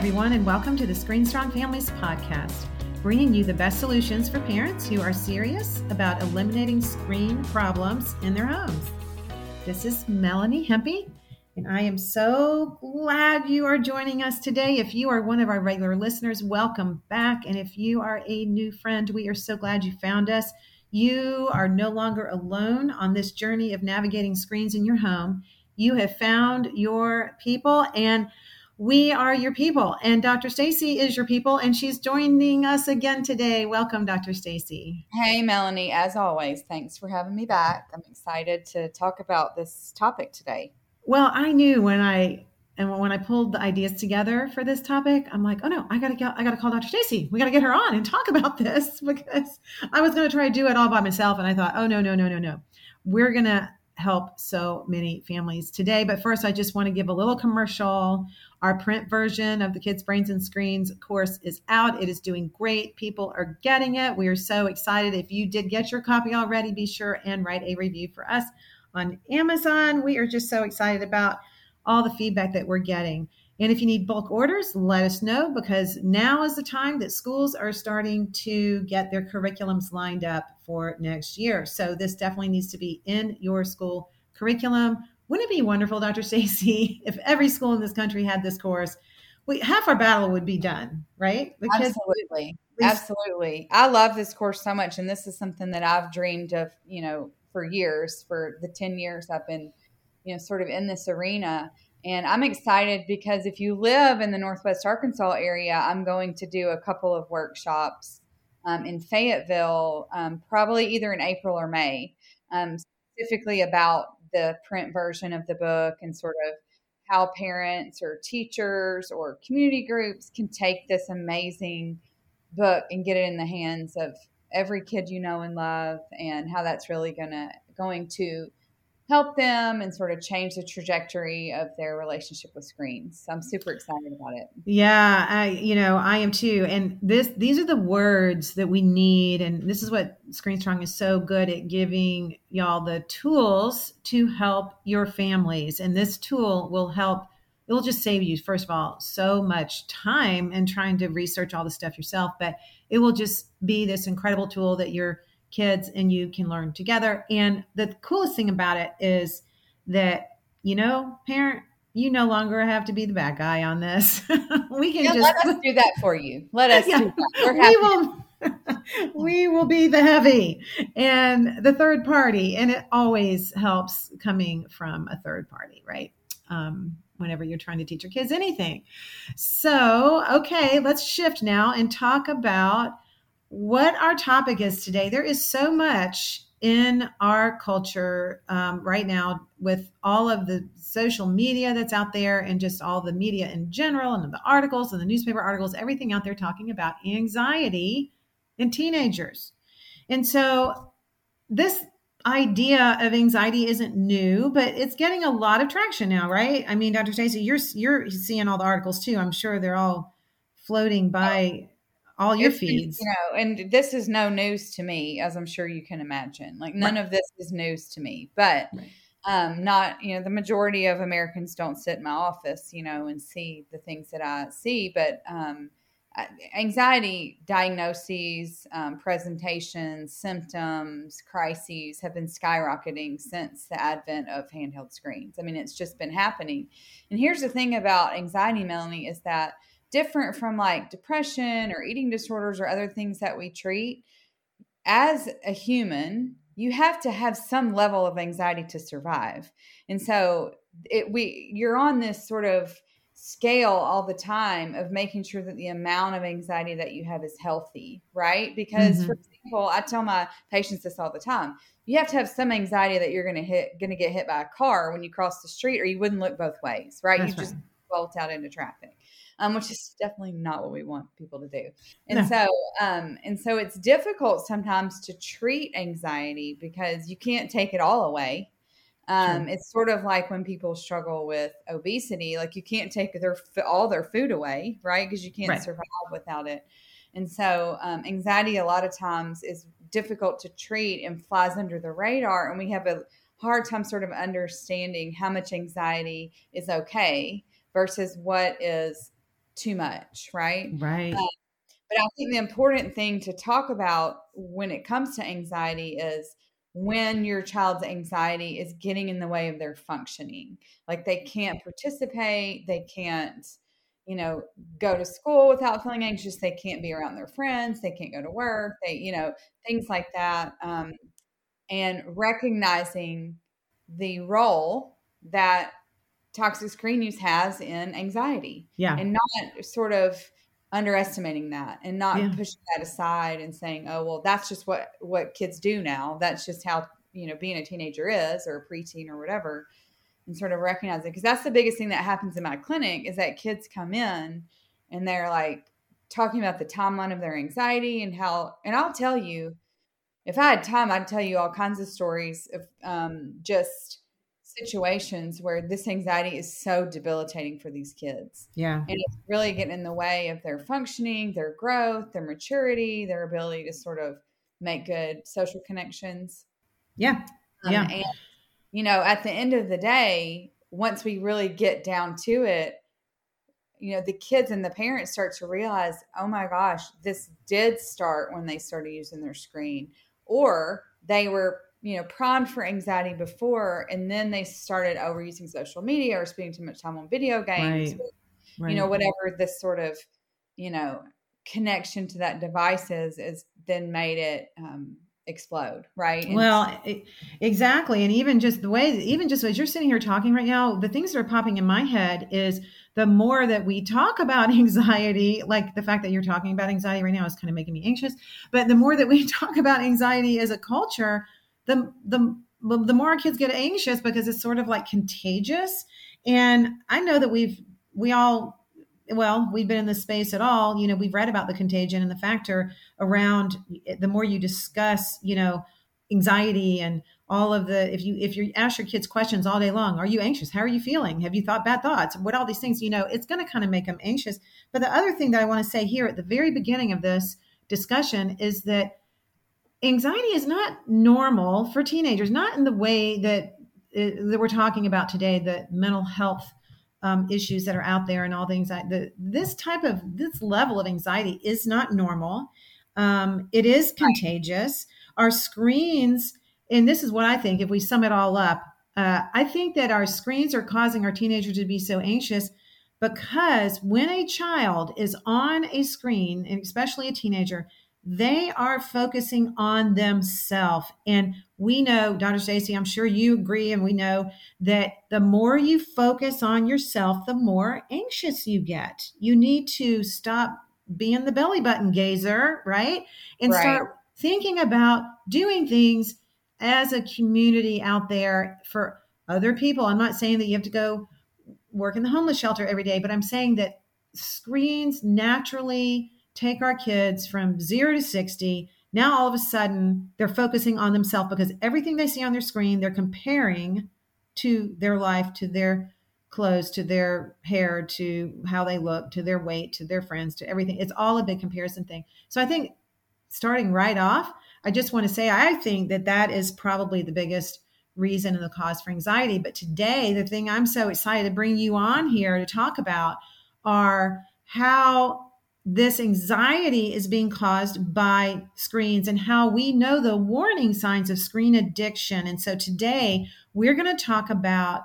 everyone, and welcome to the Screen Strong Families podcast, bringing you the best solutions for parents who are serious about eliminating screen problems in their homes. This is Melanie Hempy, and I am so glad you are joining us today. If you are one of our regular listeners, welcome back. And if you are a new friend, we are so glad you found us. You are no longer alone on this journey of navigating screens in your home. You have found your people, and we are your people. And Dr. Stacy is your people, and she's joining us again today. Welcome, Dr. Stacy. Hey, Melanie. As always, thanks for having me back. I'm excited to talk about this topic today. Well, I knew when I pulled the ideas together for this topic, I'm like, oh no, I gotta call Dr. Stacy. We gotta get her on and talk about this, because I was gonna try to do it all by myself, and I thought, oh no. We're gonna help so many families today. But first, I just want to give a little commercial. Our print version of the Kids, Brains, and Screens course is out. It is doing great. People are getting it. We are so excited. If you did get your copy already, be sure and write a review for us on Amazon. We are just so excited about all the feedback that we're getting. And if you need bulk orders, let us know, because now is the time that schools are starting to get their curriculums lined up for next year. So this definitely needs to be in your school curriculum. Wouldn't it be wonderful, Dr. Stacy, if every school in this country had this course? Half our battle would be done, right? Absolutely. I love this course so much. And this is something that I've dreamed of, for years, for the 10 years I've been, sort of in this arena. And I'm excited because if you live in the Northwest Arkansas area, I'm going to do a couple of workshops in Fayetteville, probably either in April or May, specifically about the print version of the book and sort of how parents or teachers or community groups can take this amazing book and get it in the hands of every kid you know and love, and how that's really going to help them and sort of change the trajectory of their relationship with screens. So I'm super excited about it. Yeah, I am too. And these are the words that we need. And this is what Screen Strong is so good at giving y'all the tools to help your families. And this tool it will just save you, first of all, so much time in trying to research all the stuff yourself, but it will just be this incredible tool that your kids and you can learn together. And the coolest thing about it is that, parent, you no longer have to be the bad guy on this. We can let us do that for you. Let us do that. We will be the heavy and the third party. And it always helps coming from a third party, right? Whenever you're trying to teach your kids anything. So, okay, let's shift now and talk about what our topic is today. There is so much in our culture right now with all of the social media that's out there, and just all the media in general, and the articles and the newspaper articles, everything out there talking about anxiety in teenagers. And so this idea of anxiety isn't new, but it's getting a lot of traction now, right? I mean, Dr. Stacy, you're seeing all the articles too. I'm sure they're all floating by all your feeds. And this is no news to me, as I'm sure you can imagine. Like, none of this is news to me, but not, the majority of Americans don't sit in my office, and see the things that I see. But anxiety diagnoses, presentations, symptoms, crises have been skyrocketing since the advent of handheld screens. I mean, it's just been happening. And here's the thing about anxiety, Melanie, is that different from like depression or eating disorders or other things that we treat, as a human, you have to have some level of anxiety to survive. And so you're on this sort of scale all the time of making sure that the amount of anxiety that you have is healthy, right? Because for example, I tell my patients this all the time. You have to have some anxiety that you're going to get hit by a car when you cross the street, or you wouldn't look both ways, right? That's you just bolt out into traffic. Which is definitely not what we want people to do. And so it's difficult sometimes to treat anxiety because you can't take it all away. It's sort of like when people struggle with obesity, like you can't take all their food away, right? Because you can't survive without it. And so anxiety a lot of times is difficult to treat and flies under the radar. And we have a hard time sort of understanding how much anxiety is okay versus what is too much, right? Right. But I think the important thing to talk about when it comes to anxiety is when your child's anxiety is getting in the way of their functioning. Like they can't participate, they can't, you know, go to school without feeling anxious, they can't be around their friends, they can't go to work, they, you know, things like that. And recognizing the role that toxic screen use has in anxiety Yeah. and not sort of underestimating that and not Yeah. pushing that aside and saying, oh, well, that's just what kids do now. That's just how, you know, being a teenager is, or a preteen or whatever, and sort of recognize it. Because that's the biggest thing that happens in my clinic is that kids come in and they're like talking about the timeline of their anxiety and how, and I'll tell you, if I had time, I'd tell you all kinds of stories of just situations where this anxiety is so debilitating for these kids. Yeah. And it's really getting in the way of their functioning, their growth, their maturity, their ability to sort of make good social connections. Yeah. Yeah. And, you know, at the end of the day, once we really get down to it, you know, the kids and the parents start to realize, oh my gosh, this did start when they started using their screen, or they were, you know, primed for anxiety before, and then they started overusing social media or spending too much time on video games, Right. you know, whatever this sort of, you know, connection to that device is then made it explode, right? And Well, exactly. And even just the way, even just as you're sitting here talking right now, the things that are popping in my head is the more that we talk about anxiety, like the fact that you're talking about anxiety right now is kind of making me anxious. But the more that we talk about anxiety as a culture, the more our kids get anxious because it's sort of like contagious. And I know that we've been in this space at all, you know, we've read about the contagion and the factor around the more you discuss, you know, anxiety and all of the, if you ask your kids questions all day long, are you anxious? How are you feeling? Have you thought bad thoughts? What, all these things, you know, it's going to kind of make them anxious. But the other thing that I want to say here at the very beginning of this discussion is that anxiety is not normal for teenagers, not in the way that we're talking about today, the mental health issues that are out there and all things like this level of anxiety is not normal. It is contagious. Our screens, and this is what I think, if we sum it all up, I think that our screens are causing our teenagers to be so anxious because when a child is on a screen, and especially a teenager, they are focusing on themselves. And we know, Dr. Stacy, I'm sure you agree, and we know that the more you focus on yourself, the more anxious you get. You need to stop being the belly button gazer, right? And start thinking about doing things as a community out there for other people. I'm not saying that you have to go work in the homeless shelter every day, but I'm saying that screens naturally take our kids from 0 to 60. Now, all of a sudden, they're focusing on themselves because everything they see on their screen, they're comparing to their life, to their clothes, to their hair, to how they look, to their weight, to their friends, to everything. It's all a big comparison thing. So I think starting right off, I just want to say, I think that that is probably the biggest reason and the cause for anxiety. But today, the thing I'm so excited to bring you on here to talk about are how this anxiety is being caused by screens and how we know the warning signs of screen addiction. And so today we're going to talk about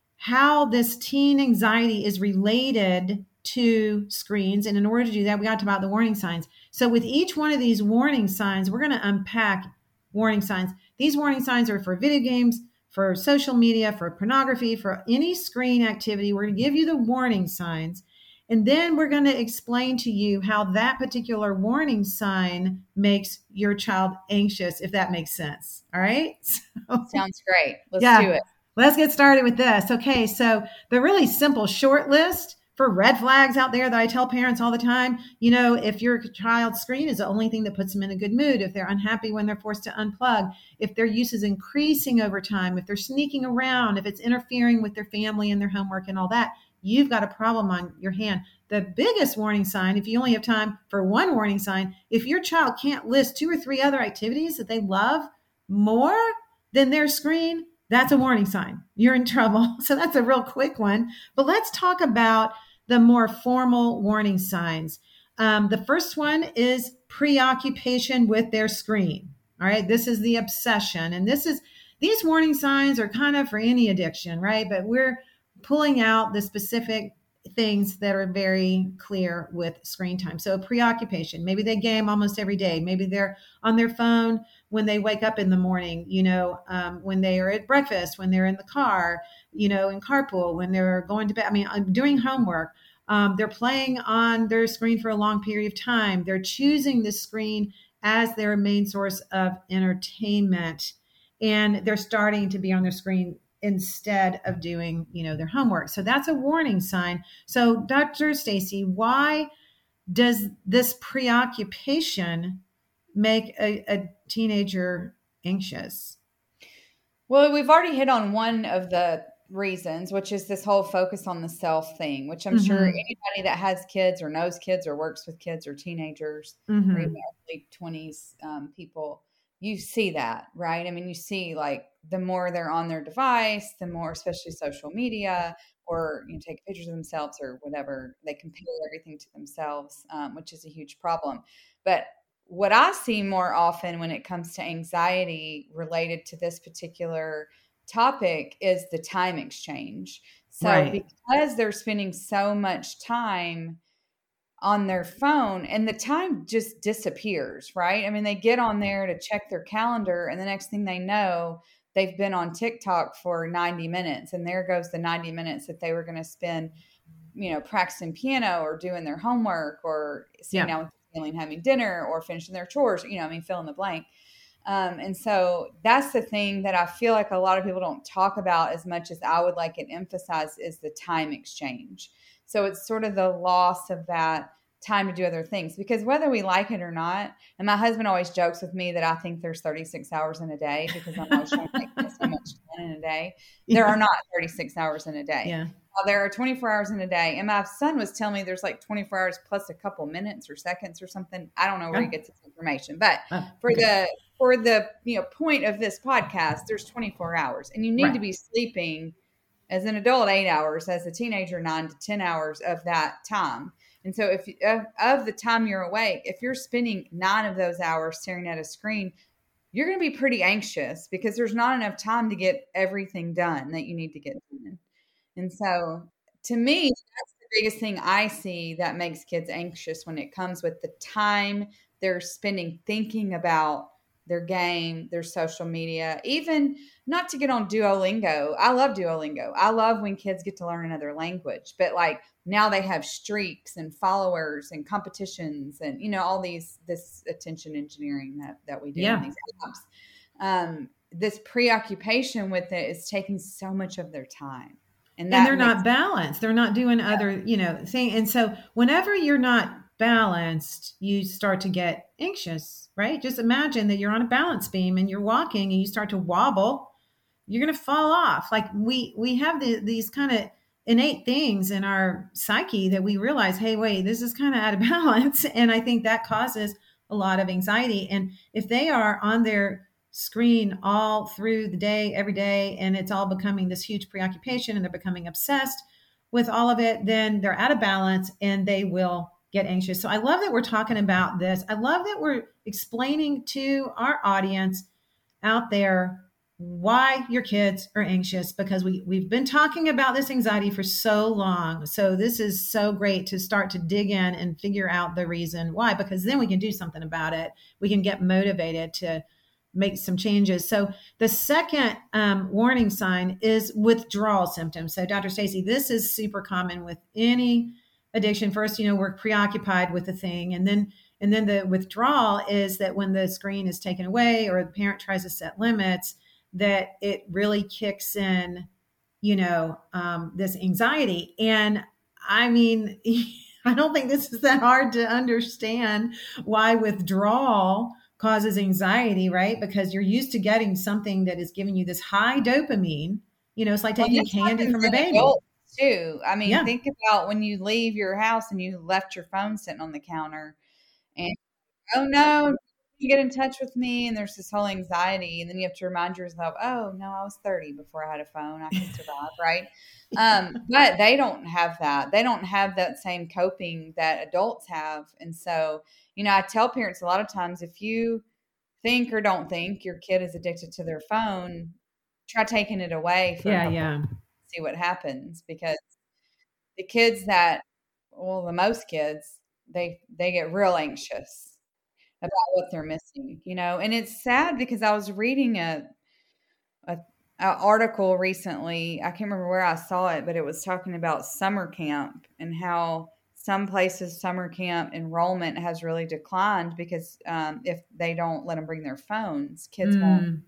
how this teen anxiety is related to screens. And in order to do that, we got to talk about the warning signs. So with each one of these warning signs, we're going to unpack warning signs. These warning signs are for video games, for social media, for pornography, for any screen activity. We're going to give you the warning signs. And then we're going to explain to you how that particular warning sign makes your child anxious, if that makes sense. All right? Sounds great. Let's do it. Let's get started with this. Okay, so the really simple short list for red flags out there that I tell parents all the time, you know, if your child's screen is the only thing that puts them in a good mood, if they're unhappy when they're forced to unplug, if their use is increasing over time, if they're sneaking around, if it's interfering with their family and their homework and all that, you've got a problem on your hand. The biggest warning sign, if you only have time for one warning sign, if your child can't list 2 or 3 other activities that they love more than their screen, that's a warning sign. You're in trouble. So that's a real quick one. But let's talk about the more formal warning signs. The first one is preoccupation with their screen. All right. This is the obsession. And these warning signs are kind of for any addiction, right? But we're pulling out the specific things that are very clear with screen time. So preoccupation, maybe they game almost every day. Maybe they're on their phone when they wake up in the morning, when they are at breakfast, when they're in the car, in carpool, when they're going to bed. I mean, doing homework. They're playing on their screen for a long period of time. They're choosing the screen as their main source of entertainment. And they're starting to be on their screen instead of doing, their homework. So that's a warning sign. So Dr. Stacy, why does this preoccupation make a teenager anxious? Well, we've already hit on one of the reasons, which is this whole focus on the self thing, which I'm sure anybody that has kids or knows kids or works with kids or teenagers or even early 20s people, you see that, right? I mean, you see like the more they're on their device, the more, especially social media, or take pictures of themselves or whatever, they compare everything to themselves, which is a huge problem. But what I see more often when it comes to anxiety related to this particular topic is the time exchange. So because they're spending so much time on their phone and the time just disappears, right? I mean, they get on there to check their calendar and the next thing they know, they've been on TikTok for 90 minutes and there goes the 90 minutes that they were going to spend, practicing piano or doing their homework or sitting down with the family and having dinner or finishing their chores, fill in the blank. And so that's the thing that I feel like a lot of people don't talk about as much as I would like it emphasized is the time exchange. So it's sort of the loss of that time to do other things because whether we like it or not, and my husband always jokes with me that I think there's 36 hours in a day because I'm always trying to get so much done in a day. There are not 36 hours in a day. Yeah. Well, there are 24 hours in a day. And my son was telling me there's like 24 hours plus a couple minutes or seconds or something. I don't know where he gets his information, but for the point of this podcast, there's 24 hours and you need to be sleeping as an adult 8 hours, as a teenager 9 to 10 hours of that time. And so if of the time you're awake, if you're spending 9 of those hours staring at a screen, you're going to be pretty anxious because there's not enough time to get everything done that you need to get done. And so to me, that's the biggest thing I see that makes kids anxious when it comes with the time they're spending thinking about their game, their social media, even not to get on Duolingo. I love Duolingo. I love when kids get to learn another language, but like now they have streaks and followers and competitions and, all this attention engineering that we do in these apps. This preoccupation with it is taking so much of their time. And they're not balanced. They're not doing other, thing. And so whenever you're not balanced, you start to get anxious, right? Just imagine that you're on a balance beam and you're walking and you start to wobble, you're going to fall off. Like we have these kind of innate things in our psyche that we realize, hey, wait, this is kind of out of balance. And I think that causes a lot of anxiety. And if they are on their screen all through the day, every day, and it's all becoming this huge preoccupation and they're becoming obsessed with all of it, then they're out of balance and they will get anxious. So I love that we're talking about this. I love that we're explaining to our audience out there why your kids are anxious, because we've been talking about this anxiety for so long. So this is so great to start to dig in and figure out the reason why, because then we can do something about it. We can get motivated to make some changes. So the second warning sign is withdrawal symptoms. So Dr. Stacy, this is super common with any addiction. First, we're preoccupied with the thing. And then the withdrawal is that when the screen is taken away or the parent tries to set limits, that it really kicks in, this anxiety. And I mean, I don't think this is that hard to understand why withdrawal causes anxiety, right? Because you're used to getting something that is giving you this high dopamine. It's like taking candy from a baby. Too. I mean, think about when you leave your house and you left your phone sitting on the counter and, oh no, you get in touch with me? And there's this whole anxiety. And then you have to remind yourself, oh, no, I was 30 before I had a phone. I can survive, right? But they don't have that. They don't have that same coping that adults have. And so, I tell parents a lot of times, if you think or don't think your kid is addicted to their phone, try taking it away for a couple Yeah. see what happens, because the kids that, well, the most kids, they get real anxious about what they're missing, and it's sad because I was reading a article recently. I can't remember where I saw it, but it was talking about summer camp and how some places summer camp enrollment has really declined because if they don't let them bring their phones, kids won't,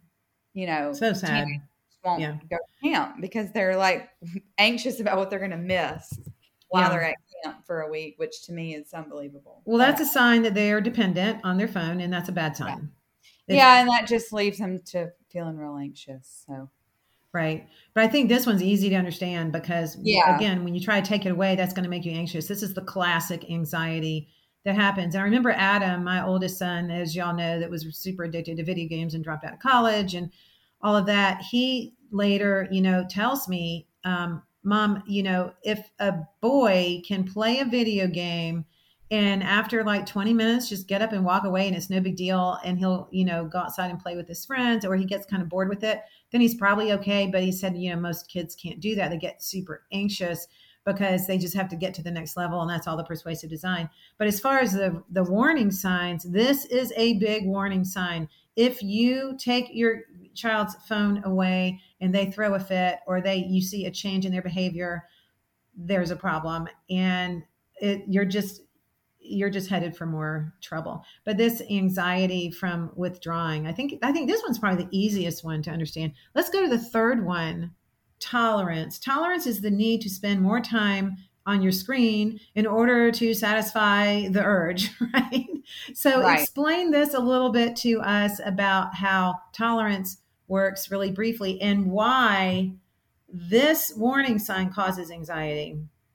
So sad. won't go to camp because they're like anxious about what they're going to miss while they're at camp for a week, which to me is unbelievable. Well, that's a sign that they are dependent on their phone, and that's a bad sign. Yeah, and that just leaves them to feeling real anxious. So, right. But I think this one's easy to understand because, again, when you try to take it away, that's going to make you anxious. This is the classic anxiety that happens. And I remember Adam, my oldest son, as y'all know, that was super addicted to video games and dropped out of college and all of that. He later, tells me, Mom, if a boy can play a video game and after like 20 minutes, just get up and walk away and it's no big deal. And he'll, go outside and play with his friends, or he gets kind of bored with it, then he's probably okay. But he said, most kids can't do that. They get super anxious because they just have to get to the next level. And that's all the persuasive design. But as far as the warning signs, this is a big warning sign. If you take your child's phone away and they throw a fit, or you see a change in their behavior, there's a problem. And you're just headed for more trouble. But this anxiety from withdrawing, I think this one's probably the easiest one to understand. Let's go to the third one, tolerance. Tolerance is the need to spend more time on your screen in order to satisfy the urge, right? So explain this a little bit to us about how tolerance works really briefly and why this warning sign causes anxiety.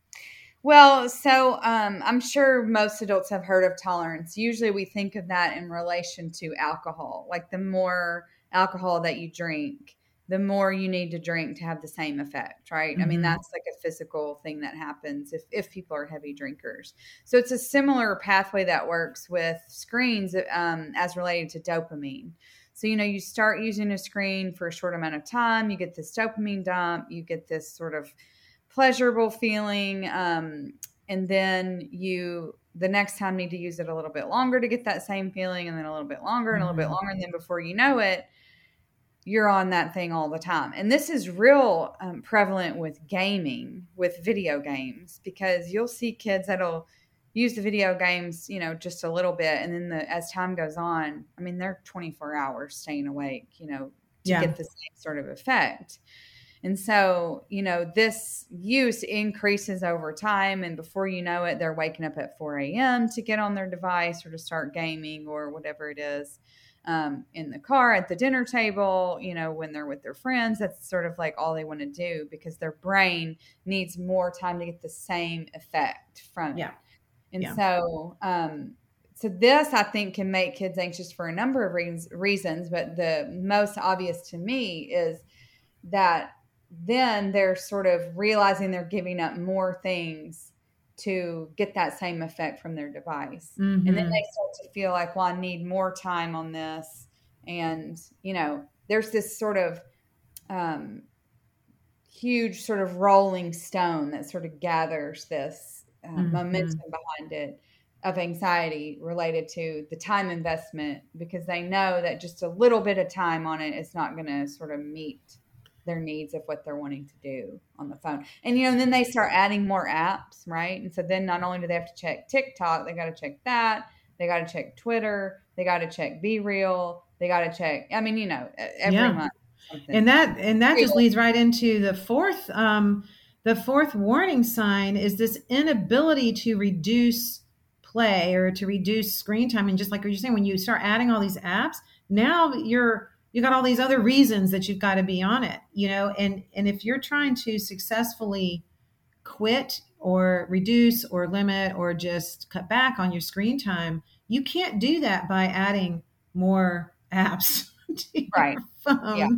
Well, so I'm sure most adults have heard of tolerance. Usually we think of that in relation to alcohol. Like the more alcohol that you drink, the more you need to drink to have the same effect, right? Mm-hmm. I mean, that's like a physical thing that happens if people are heavy drinkers. So it's a similar pathway that works with screens as related to dopamine. So, you start using a screen for a short amount of time, you get this dopamine dump, you get this sort of pleasurable feeling. And then the next time need to use it a little bit longer to get that same feeling, and then a little bit longer and a little bit longer. And then before you know it, you're on that thing all the time. And this is real prevalent with gaming, with video games, because you'll see kids that'll use the video games, just a little bit. And then as time goes on, I mean, they're 24 hours staying awake, to get the same sort of effect. And so, this use increases over time. And before you know it, they're waking up at 4 a.m. to get on their device or to start gaming or whatever it is. In the car, at the dinner table, when they're with their friends, that's sort of like all they want to do because their brain needs more time to get the same effect from it. And so this, I think, can make kids anxious for a number of reasons. But the most obvious to me is that then they're sort of realizing they're giving up more things to get that same effect from their device. Mm-hmm. And then they start to feel like, well, I need more time on this. And, there's this sort of huge sort of rolling stone that sort of gathers this momentum behind it of anxiety related to the time investment, because they know that just a little bit of time on it is not going to sort of meet their needs of what they're wanting to do on the phone. And, and then they start adding more apps, right? And so then not only do they have to check TikTok, they got to check that. They got to check Twitter. They got to check BeReal. They got to check, every month. And that just leads right into the fourth warning sign is this inability to reduce play or to reduce screen time. And just like you're saying, when you start adding all these apps, now you got all these other reasons that you've got to be on it, and if you're trying to successfully quit or reduce or limit or just cut back on your screen time, you can't do that by adding more apps to your Right. phone. Yeah.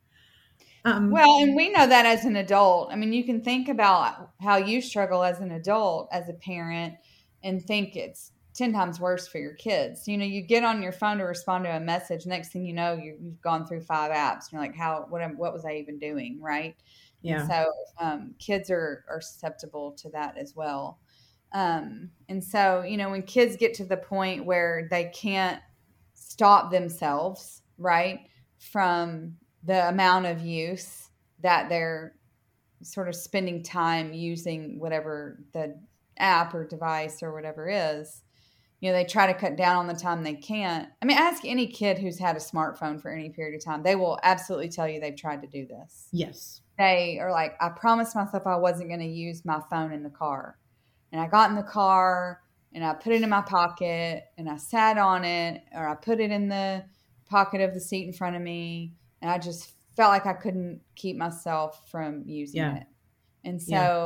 Well, and we know that as an adult. I mean, you can think about how you struggle as an adult, as a parent, and think it's 10 times worse for your kids. You know, you get on your phone to respond to a message. Next thing you know, you've gone through 5 apps. You're like, what was I even doing? Right. And Yeah. so kids are susceptible to that as well. And so, you know, when kids get to the point where they can't stop themselves, right, from the amount of use that they're sort of spending time using whatever the app or device or whatever is, you know, they try to cut down on the time they can't. I mean, ask any kid who's had a smartphone for any period of time. They will absolutely tell you they've tried to do this. Yes. They are like, I promised myself I wasn't going to use my phone in the car. And I got in the car and I put it in my pocket and I sat on it, or I put it in the pocket of the seat in front of me. And I just felt like I couldn't keep myself from using it. And so,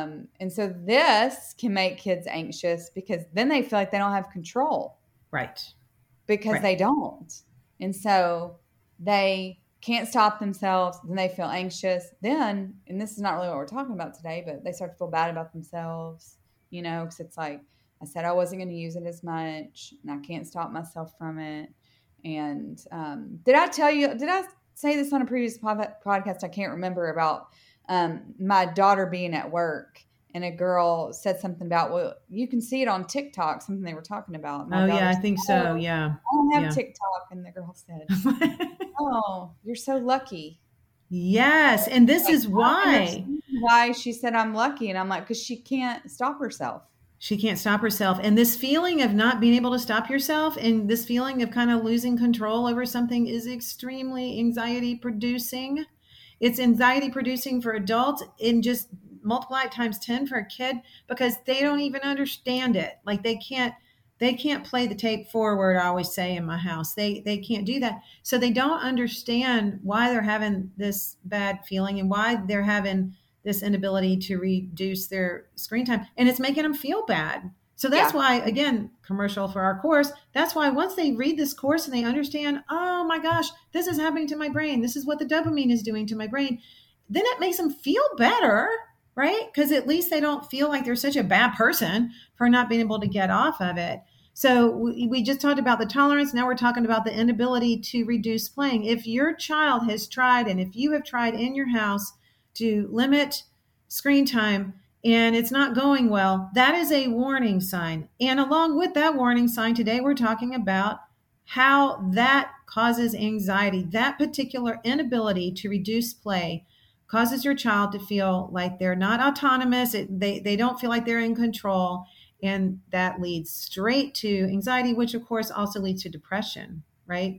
this can make kids anxious because then they feel like they don't have control. Right. Because they don't. And so they can't stop themselves. Then they feel anxious. Then, and this is not really what we're talking about today, but they start to feel bad about themselves, you know, because it's like, I said I wasn't going to use it as much and I can't stop myself from it. And did I say this on a previous podcast? I can't remember, about my daughter being at work and a girl said something about, well, you can see it on TikTok, something they were talking about. I think so. Yeah. I don't have TikTok. And the girl said, oh, you're so lucky. Yes. And this is why she said I'm lucky. And I'm like, because she can't stop herself. She can't stop herself. And this feeling of not being able to stop yourself and this feeling of kind of losing control over something is extremely anxiety producing. It's anxiety producing for adults, and just multiply it times 10 for a kid, because they don't even understand it. Like they can't play the tape forward. I always say in my house, they can't do that. So they don't understand why they're having this bad feeling and why they're having this inability to reduce their screen time. And it's making them feel bad. So that's why, again, commercial for our course, that's why once they read this course and they understand, oh my gosh, this is happening to my brain, this is what the dopamine is doing to my brain, then it makes them feel better, right? Because at least they don't feel like they're such a bad person for not being able to get off of it. So we just talked about the tolerance. Now we're talking about the inability to reduce playing. If your child has tried, and if you have tried in your house to limit screen time and it's not going well, that is a warning sign. And along with that warning sign, today we're talking about how that causes anxiety. That particular inability to reduce play causes your child to feel like they're not autonomous. They don't feel like they're in control. And that leads straight to anxiety, which of course also leads to depression, right?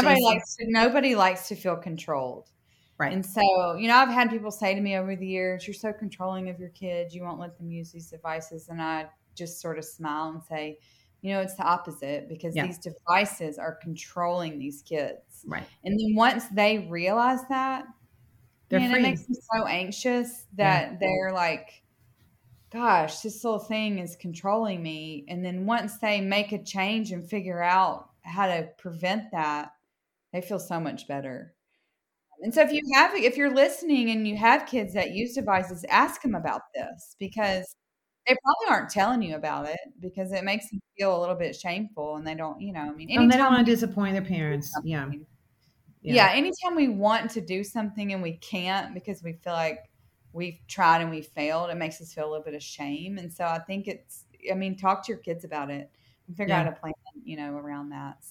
Nobody likes to feel controlled. Right. And so, you know, I've had people say to me over the years, you're so controlling of your kids, you won't let them use these devices. And I just sort of smile and say, you know, it's the opposite, because these devices are controlling these kids. Right. And then once they realize that, they're free. It makes them so anxious that they're like, gosh, this little thing is controlling me. And then once they make a change and figure out how to prevent that, they feel so much better. And so if you're listening and you have kids that use devices, ask them about this, because they probably aren't telling you about it because it makes them feel a little bit shameful, and they don't, you know, I mean, they don't want to disappoint their parents. Yeah. Anytime we want to do something and we can't because we feel like we've tried and we failed, it makes us feel a little bit of shame. And so I think talk to your kids about it and figure out a plan, you know, around that.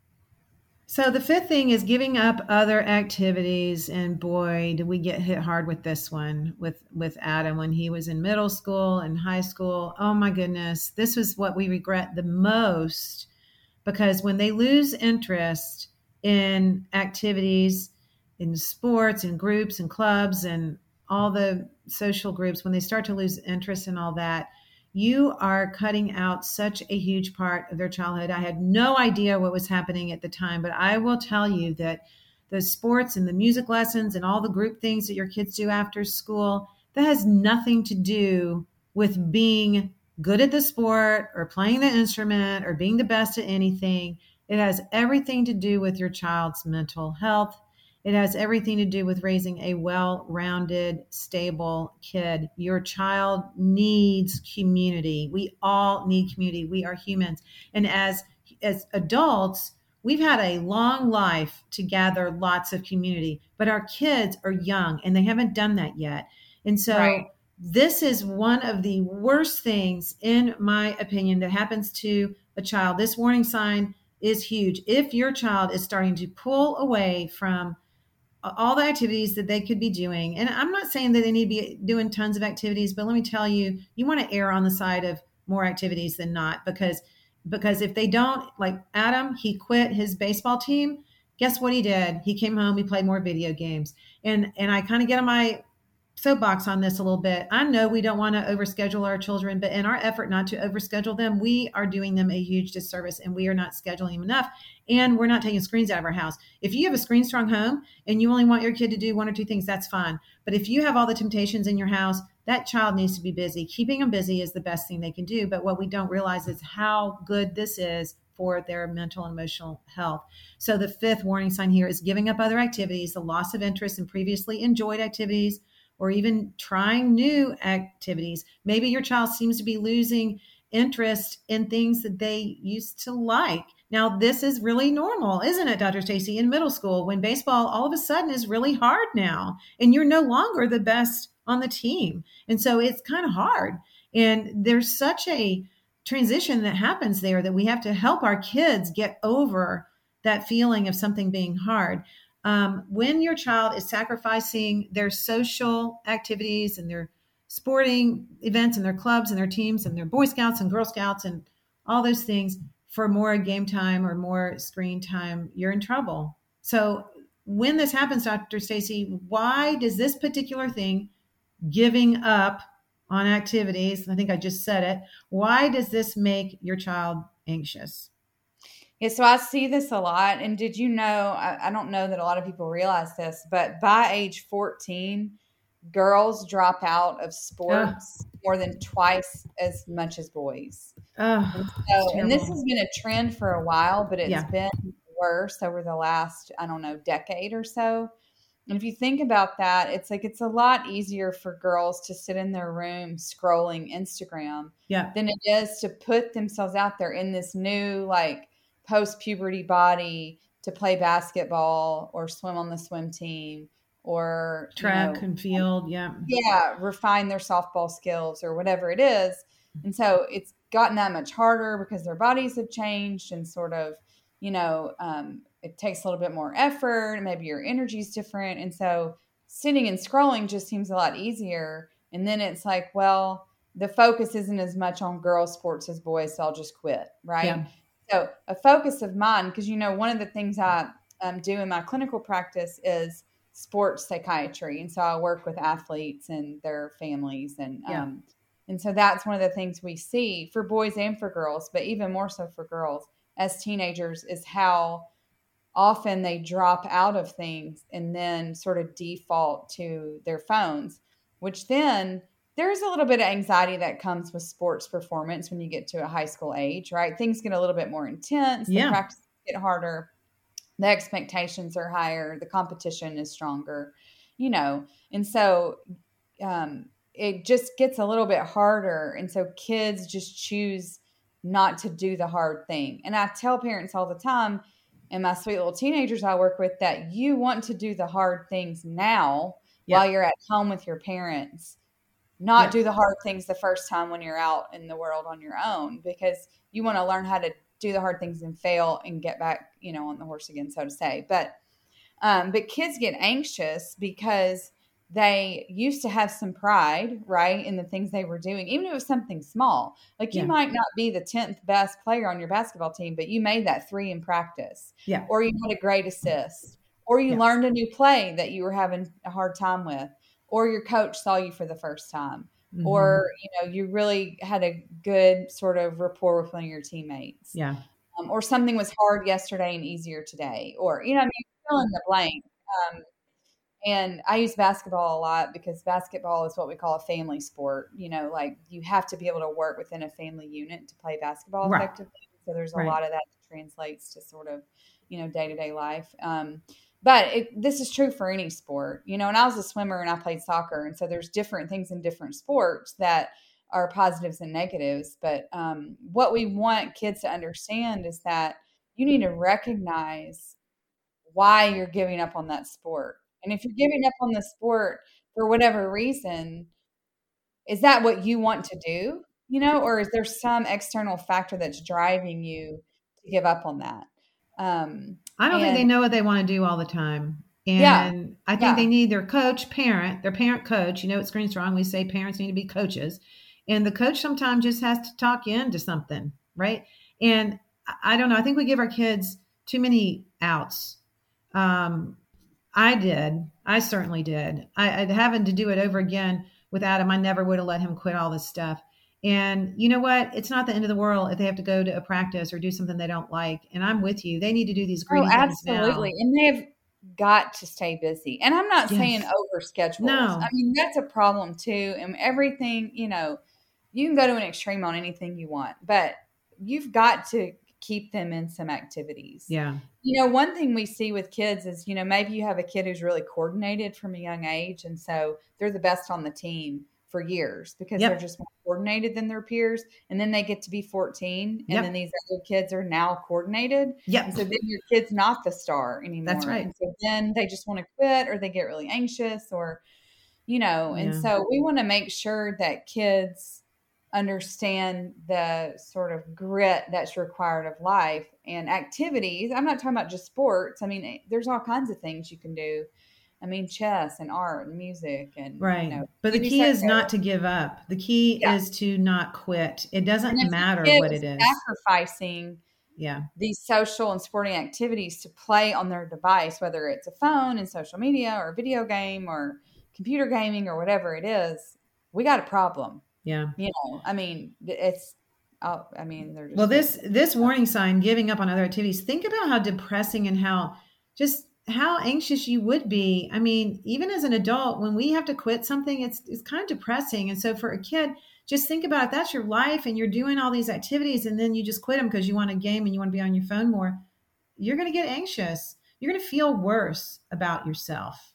So the fifth thing is giving up other activities. And boy, did we get hit hard with this one with Adam when he was in middle school and high school. Oh my goodness. This was what we regret the most, because when they lose interest in activities, in sports and groups and clubs and all the social groups, when they start to lose interest in all that, you are cutting out such a huge part of their childhood. I had no idea what was happening at the time, but I will tell you that the sports and the music lessons and all the group things that your kids do after school, that has nothing to do with being good at the sport or playing the instrument or being the best at anything. It has everything to do with your child's mental health. It has everything to do with raising a well-rounded, stable kid. Your child needs community. We all need community. We are humans. And as adults, we've had a long life to gather lots of community, but our kids are young and they haven't done that yet. And so Right. this is one of the worst things, in my opinion, that happens to a child. This warning sign is huge. If your child is starting to pull away from all the activities that they could be doing, and I'm not saying that they need to be doing tons of activities, but let me tell you, you want to err on the side of more activities than not, because if they don't, like Adam, he quit his baseball team. Guess what he did? He came home, he played more video games. And I kind of get on my soapbox on this a little bit. I know we don't want to overschedule our children, but in our effort not to overschedule them, we are doing them a huge disservice, and we are not scheduling them enough. And we're not taking screens out of our house. If you have a screen strong home and you only want your kid to do one or two things, that's fine. But if you have all the temptations in your house, that child needs to be busy. Keeping them busy is the best thing they can do. But what we don't realize is how good this is for their mental and emotional health. So the fifth warning sign here is giving up other activities, the loss of interest in previously enjoyed activities, or even trying new activities. Maybe your child seems to be losing interest in things that they used to like. Now, this is really normal, isn't it, Dr. Stacy, in middle school, when baseball all of a sudden is really hard now, and you're no longer the best on the team. And so it's kind of hard. And there's such a transition that happens there that we have to help our kids get over that feeling of something being hard. When your child is sacrificing their social activities and their sporting events and their clubs and their teams and their Boy Scouts and Girl Scouts and all those things for more game time or more screen time, you're in trouble. So when this happens, Dr. Stacy, why does this particular thing, giving up on activities, I think I just said it, why does this make your child anxious? Yeah, so I see this a lot. And did you know, I don't know that a lot of people realize this, but by age 14, girls drop out of sports more than twice as much as boys. And this has been a trend for a while, but it's been worse over the last, I don't know, decade or so. And if you think about that, it's like it's a lot easier for girls to sit in their room scrolling Instagram than it is to put themselves out there in this new, like, post-puberty body to play basketball or swim on the swim team or track and field. Refine their softball skills or whatever it is. And so it's gotten that much harder because their bodies have changed and sort of, it takes a little bit more effort and maybe your energy is different. And so sitting and scrolling just seems a lot easier. And then it's like, well, the focus isn't as much on girls sports as boys, so I'll just quit. Right. Yeah. So a focus of mine, because, one of the things I do in my clinical practice is sports psychiatry. And so I work with athletes and their families. And so that's one of the things we see for boys and for girls, but even more so for girls as teenagers, is how often they drop out of things and then sort of default to their phones, which then there's a little bit of anxiety that comes with sports performance when you get to a high school age, right? Things get a little bit more intense. The practices get harder. The expectations are higher. The competition is stronger, And so it just gets a little bit harder. And so kids just choose not to do the hard thing. And I tell parents all the time, and my sweet little teenagers I work with, that you want to do the hard things now while you're at home with your parents. Not do the hard things the first time when you're out in the world on your own, because you want to learn how to do the hard things and fail and get back, on the horse again, so to say. But kids get anxious because they used to have some pride, right, in the things they were doing, even if it was something small. Like you might not be the 10th best player on your basketball team, but you made that 3 in practice, or you had a great assist, or you learned a new play that you were having a hard time with, or your coach saw you for the first time, or, you really had a good sort of rapport with one of your teammates. Or something was hard yesterday and easier today, or, fill in the blank. And I use basketball a lot because basketball is what we call a family sport. Like you have to be able to work within a family unit to play basketball effectively. So there's a lot of that translates to sort of, day-to-day life. But this is true for any sport, and I was a swimmer and I played soccer. And so there's different things in different sports that are positives and negatives. But what we want kids to understand is that you need to recognize why you're giving up on that sport. And if you're giving up on the sport for whatever reason, is that what you want to do? Or is there some external factor that's driving you to give up on that? I don't think they know what they want to do all the time. And Yeah. I think they need their parent coach. At Screen Strong, we say parents need to be coaches. And the coach sometimes just has to talk you into something, right? And I don't know. I think we give our kids too many outs. I certainly did. I'd having to do it over again with Adam. I never would have let him quit all this stuff. And you know what? It's not the end of the world if they have to go to a practice or do something they don't like. And I'm with you. They need to do these gritty things now. Absolutely. And they've got to stay busy. And I'm not saying over schedule. No. I mean, that's a problem too. And everything, you can go to an extreme on anything you want, but you've got to keep them in some activities. Yeah. One thing we see with kids is, maybe you have a kid who's really coordinated from a young age. And so they're the best on the team for years because they're just more coordinated than their peers. And then they get to be 14 and then these other kids are now coordinated. And so then your kid's not the star anymore. That's right. And so then they just want to quit or they get really anxious or, and so we want to make sure that kids understand the sort of grit that's required of life and activities. I'm not talking about just sports. I mean, there's all kinds of things you can do. I mean, chess and art and music and right. But the key is not to give up. The key is to not quit. It doesn't matter what it is. Sacrificing these social and sporting activities to play on their device, whether it's a phone and social media or a video game or computer gaming or whatever it is, we got a problem. Yeah. I mean, they're just. Well, this warning sign, giving up on other activities, think about how depressing and how anxious you would be. I mean, even as an adult, when we have to quit something, it's kind of depressing. And so for a kid, just think about if that's your life and you're doing all these activities and then you just quit them because you want a game and you want to be on your phone more, you're going to get anxious. You're going to feel worse about yourself.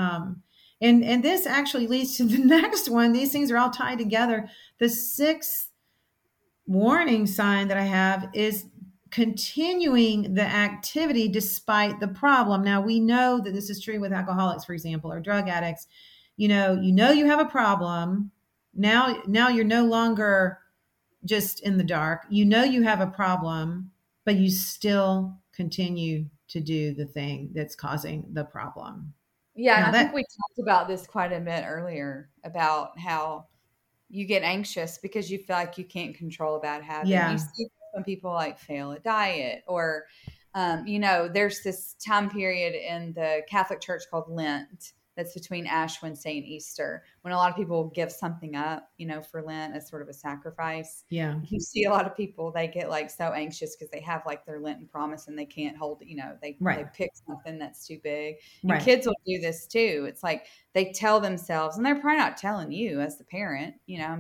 And this actually leads to the next one. These things are all tied together. The sixth warning sign that I have is continuing the activity despite the problem. Now, we know that this is true with alcoholics, for example, or drug addicts. You have a problem. Now you're no longer just in the dark. You have a problem, but you still continue to do the thing that's causing the problem. Yeah, and I think we talked about this quite a bit earlier about how you get anxious because you feel like you can't control a bad habit. Yeah. You see some people like fail a diet or, there's this time period in the Catholic Church called Lent that's between Ash Wednesday and Easter when a lot of people give something up, for Lent as sort of a sacrifice. Yeah. You see a lot of people, they get like so anxious because they have like their Lenten promise and they can't hold it, they pick something that's too big. And kids will do this too. It's like they tell themselves, and they're probably not telling you as the parent,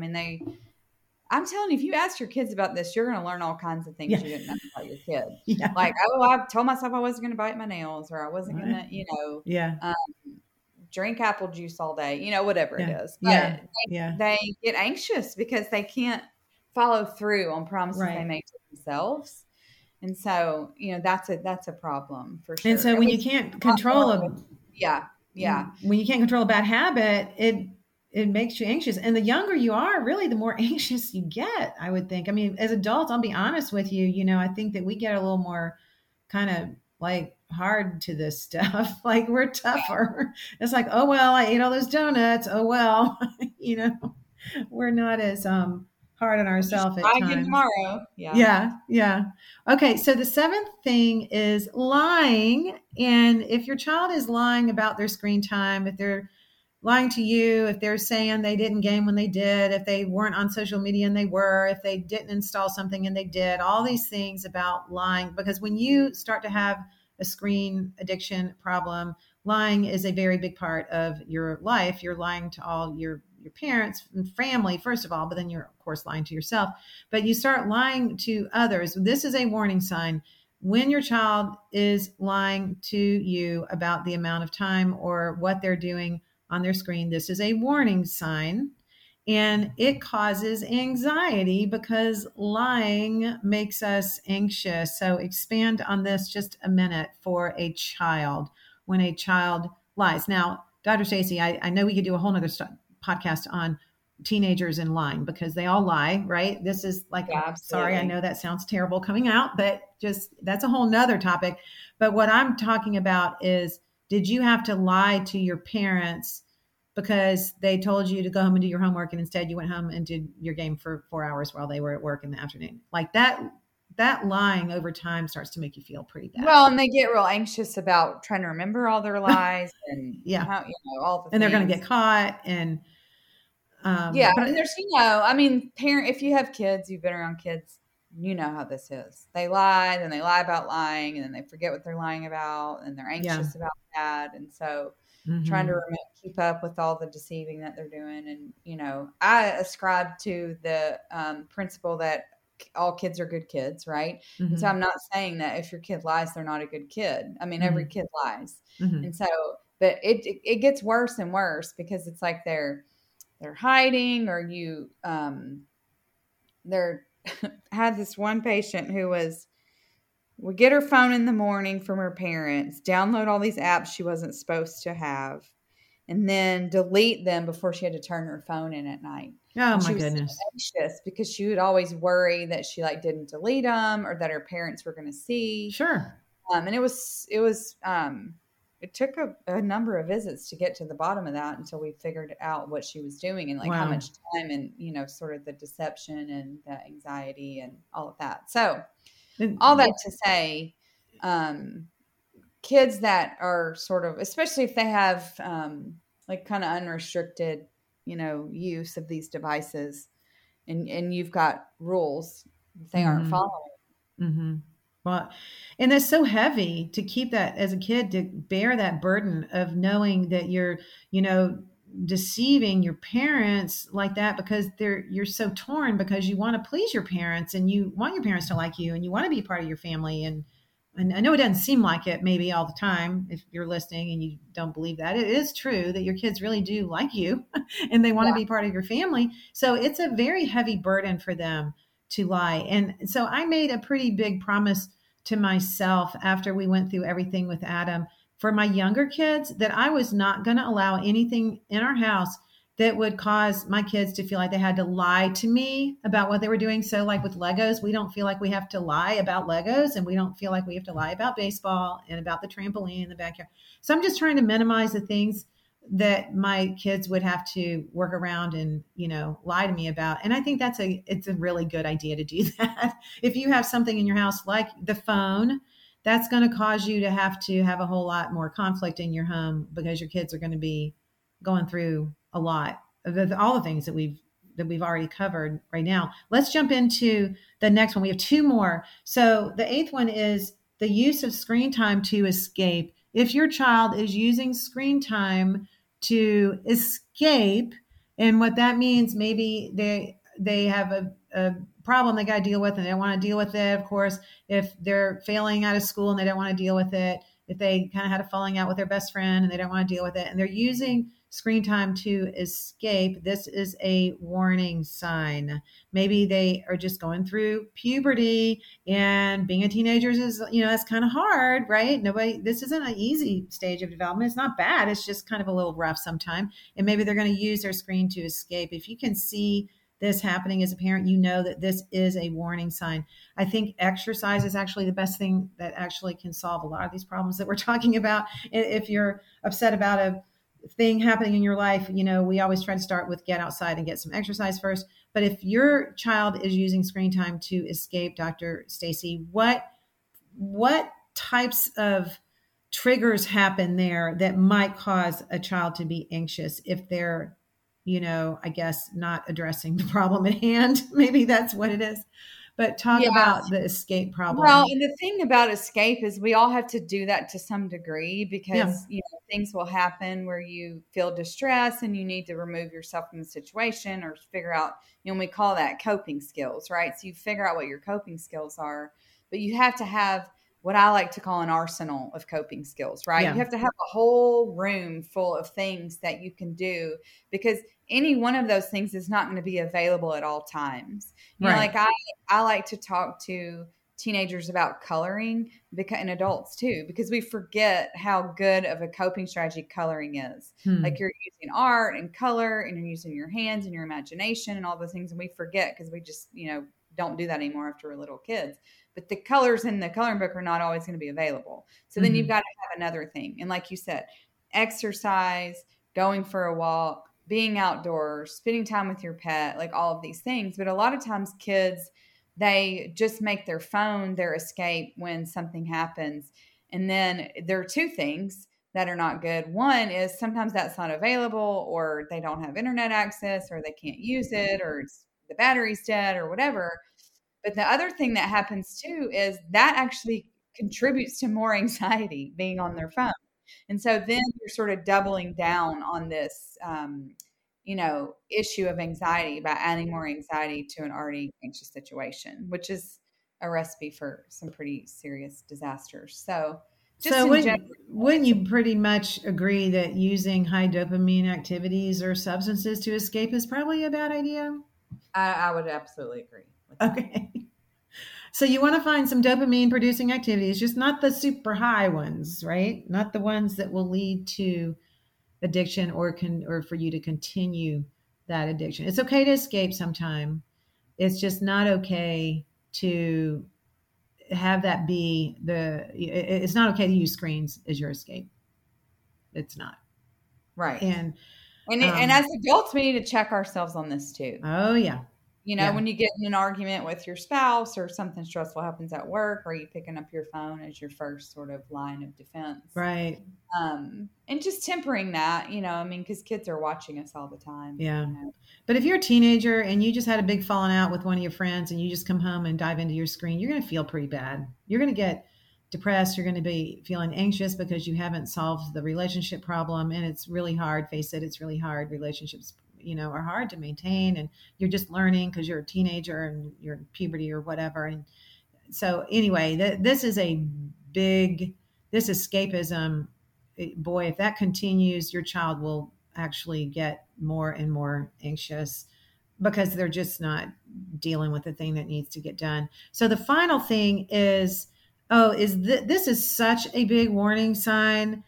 I'm telling you, if you ask your kids about this, you're going to learn all kinds of things you didn't know about your kid. Yeah. Like, I told myself I wasn't going to bite my nails or I wasn't going to, drink apple juice all day, whatever it is. But they get anxious because they can't follow through on promises they make to themselves. And so, that's a problem for sure. And so when you can't control when you can't control a bad habit, it makes you anxious. And the younger you are, really, the more anxious you get, I would think. I mean, as adults, I'll be honest with you, I think that we get a little more kind of like hard to this stuff. Like we're tougher. It's like, oh, well, I ate all those donuts. Oh, well, we're not as hard on ourselves at times. Tomorrow. Yeah. Okay. So the seventh thing is lying. And if your child is lying about their screen time, if they're lying to you, if they're saying they didn't game when they did, if they weren't on social media and they were, if they didn't install something and they did, all these things about lying, because when you start to have a screen addiction problem, lying is a very big part of your life. You're lying to all your your parents and family, first of all, but then you're, of course, lying to yourself. But you start lying to others. This is a warning sign. When your child is lying to you about the amount of time or what they're doing on their screen, this is a warning sign. And it causes anxiety because lying makes us anxious. So expand on this just a minute for a child when a child lies. Now, Dr. Stacey, I know we could do a whole nother podcast on teenagers in lying because they all lie, right? This is like, Yeah, sorry, I know that sounds terrible coming out, but just that's a whole nother topic. But what I'm talking about is, did you have to lie to your parents because they told you to go home and do your homework and instead you went home and did your game for 4 hours while they were at work in the afternoon? Like that lying over time starts to make you feel pretty bad. Well, and they get real anxious about trying to remember all their lies and yeah, how, all the and they're going to things. get caught and yeah. But there's, I mean, if you have kids, you've been around kids, you know how this is. They lie, then they lie about lying, and then they forget what they're lying about, and they're anxious about that. And so trying to keep up with all the deceiving that they're doing. And, I ascribe to the principle that all kids are good kids, right? And so I'm not saying that if your kid lies, they're not a good kid. I mean, every kid lies. And so, but it gets worse and worse because it's like they're hiding, or they're had this one patient who would get her phone in the morning from her parents, download all these apps she wasn't supposed to have, and then delete them before she had to turn her phone in at night. Oh, my goodness. So anxious because she would always worry that she didn't delete them or that her parents were going to see. Sure. And it took a number of visits to get to the bottom of that until we figured out what she was doing and how much time and, sort of the deception and the anxiety and all of that. So all that to say, kids that are sort of, especially if they have kind of unrestricted, use of these devices and you've got rules that they aren't following. Well, and that's so heavy to keep that as a kid, to bear that burden of knowing that you're, deceiving your parents like that because you're so torn because you want to please your parents and you want your parents to like you and you want to be part of your family. And I know it doesn't seem like it maybe all the time if you're listening and you don't believe that. It is true that your kids really do like you and they want to be part of your family. So it's a very heavy burden for them to lie. And so I made a pretty big promise to myself after we went through everything with Adam for my younger kids that I was not going to allow anything in our house that would cause my kids to feel like they had to lie to me about what they were doing. So like with Legos, we don't feel like we have to lie about Legos, and we don't feel like we have to lie about baseball and about the trampoline in the backyard. So I'm just trying to minimize the things that my kids would have to work around and, lie to me about. And I think it's a really good idea to do that. If you have something in your house like the phone, that's going to cause you to have a whole lot more conflict in your home because your kids are going to be going through a lot of all the things that we've already covered right now. Let's jump into the next one. We have two more. So the 8th one is the use of screen time to escape. If your child is using screen time to escape, and what that means, maybe they have a problem they got to deal with and they don't want to deal with it. Of course, if they're failing out of school and they don't want to deal with it, if they kind of had a falling out with their best friend and they don't want to deal with it, and they're using screen time to escape, this is a warning sign. Maybe they are just going through puberty, and being a teenager is, it's kind of hard, right? This isn't an easy stage of development. It's not bad. It's just kind of a little rough sometimes. And maybe they're going to use their screen to escape. If you can see this happening as a parent, you know that this is a warning sign. I think exercise is actually the best thing that actually can solve a lot of these problems that we're talking about. If you're upset about a thing happening in your life, we always try to start with get outside and get some exercise first. But if your child is using screen time to escape, Dr. Stacey, what types of triggers happen there that might cause a child to be anxious if they're, I guess not addressing the problem at hand? Maybe that's what it is. But talk Yeah. about the escape Well, problem. and the thing about escape is we all have to do that to some degree Yeah. because, things will happen where you feel distress and you need to remove yourself from the situation or figure out, we call that coping skills, right? So you figure out what your coping skills are, but you have to have what I like to call an arsenal of coping skills, right? You Yeah. have to have a whole room full of things that you can do because any one of those things is not going to be available at all times. Right. Like I like to talk to teenagers about coloring and adults too, because we forget how good of a coping strategy coloring is. Like Hmm. you're using art and color and you're using your hands and your imagination and all those things. And we forget because we just, don't do that anymore after we're little kids. But the colors in the coloring book are not always going to be available. So then you've Hmm. got to have another thing. And like you said, exercise, going for a walk, being outdoors, spending time with your pet, like all of these things. But a lot of times kids, they just make their phone their escape when something happens. And then there are two things that are not good. One is sometimes that's not available, or they don't have internet access, or they can't use it, or the battery's dead, or whatever. But the other thing that happens too is that actually contributes to more anxiety being on their phone. And so then you're sort of doubling down on this, issue of anxiety by adding more anxiety to an already anxious situation, which is a recipe for some pretty serious disasters. So just So in general, wouldn't it's you pretty much agree that using high dopamine activities or substances to escape is probably a bad idea? I would absolutely agree with that. Okay. So you want to find some dopamine producing activities, just not the super high ones, right? Not the ones that will lead to addiction or for you to continue that addiction. It's okay to escape sometime. It's just not okay to have that be it's not okay to use screens as your escape. It's not. Right. And And as adults, we need to check ourselves on this too. oh yeah. Yeah. When you get in an argument with your spouse or something stressful happens at work, or you picking up your phone as your first sort of line of defense. Right. And just tempering that, because kids are watching us all the time. Yeah. But if you're a teenager and you just had a big falling out with one of your friends and you just come home and dive into your screen, you're going to feel pretty bad. You're going to get depressed. You're going to be feeling anxious because you haven't solved the relationship problem. And it's really hard. Face it, it's really hard. Relationships, are hard to maintain. And you're just learning because you're a teenager and you're in puberty or whatever. And so, anyway, this is this escapism. Boy, if that continues, your child will actually get more and more anxious because they're just not dealing with the thing that needs to get done. So the final thing is, this is such a big warning sign.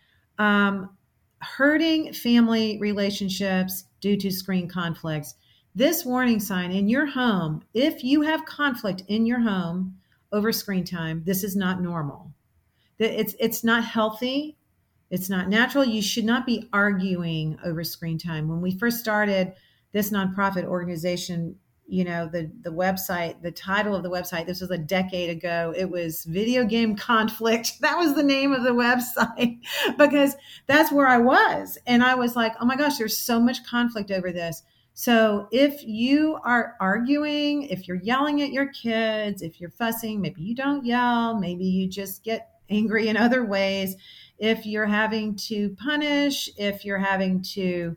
Hurting family relationships due to screen conflicts. This warning sign in your home, if you have conflict in your home over screen time, this is not normal. It's not healthy. It's not natural. You should not be arguing over screen time. When we first started this nonprofit organization, the website, the title of the website, this was a decade ago. It was Video Game Conflict. That was the name of the website because that's where I was. And I was like, oh my gosh, there's so much conflict over this. So if you are arguing, if you're yelling at your kids, if you're fussing, maybe you don't yell, maybe you just get angry in other ways. If you're having to punish, if you're having to